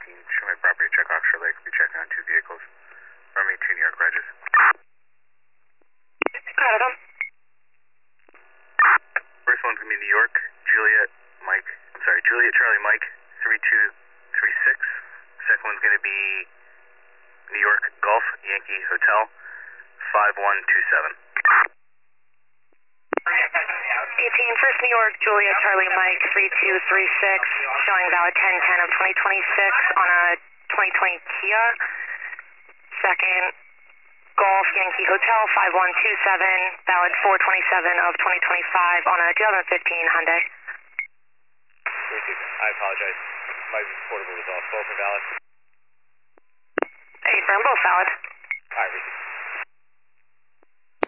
Show my property check Oxford Lake. We'll be checking on two vehicles. Army, two New York Regis. Adam. First one's going to be New York, Juliet Charlie Mike, 3236. Second one's going to be New York Golf Yankee Hotel, 5127. 18, First New York, Julia, Charlie, Mike, 3236, showing valid 1010 of 2026 on a 2020 Kia. Second, Golf Yankee Hotel, 5127, valid 427 of 2025 on a 2015 Hyundai. I apologize. My portable was off. Both are valid. Hey, firm, both valid. Alright,